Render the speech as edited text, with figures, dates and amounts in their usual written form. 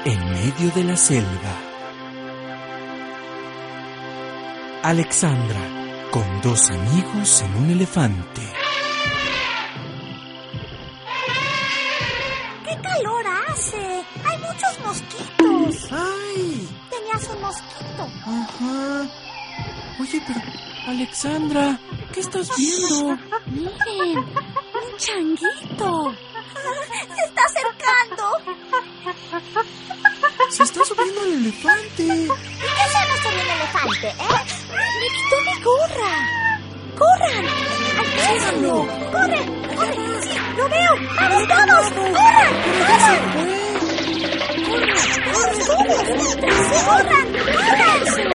en medio de la selva. Alexandra, con dos amigos en un elefante. ¡Qué calor hace! ¡Hay muchos mosquitos! ¡Ay! Tenías un mosquito. Ajá. Oye, pero, Alexandra, ¿qué estás viendo? Miren, un changuito. Se está acercando. Se está subiendo al elefante. ¿Y qué hacemos con el elefante, Me quitó mi gorra. ¡Corran! ¡Alcánzalo! ¡Corre! ¡Corre! ¡Sí, lo veo! ¡Vamos todos! ¡Corran! ¡Corran! ¡Corran! ¡Corran! ¡Corran! ¡Corran!